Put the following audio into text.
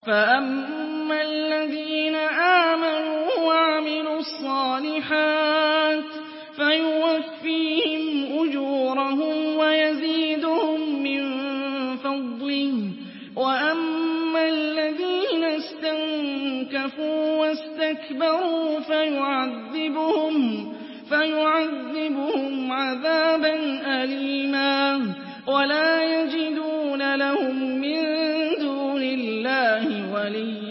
فَأَمَّا الَّذِينَ آمَنُوا وَعَمِلُوا الصَّالِحَاتِ فَيُوَفِّيهِمْ أُجُورَهُمْ وَيَزِيدُهُم مِّن فَضْلِهِ ۖ وَأَمَّا الَّذِينَ اسْتَنكَفُوا وَاسْتَكْبَرُوا فَيُعَذِّبُهُمْ عَذَابًا أَلِيمًا وَلَا يَجِدُونَ لَهُم مِّن دُونِ اللَّهِ وَلِيًّا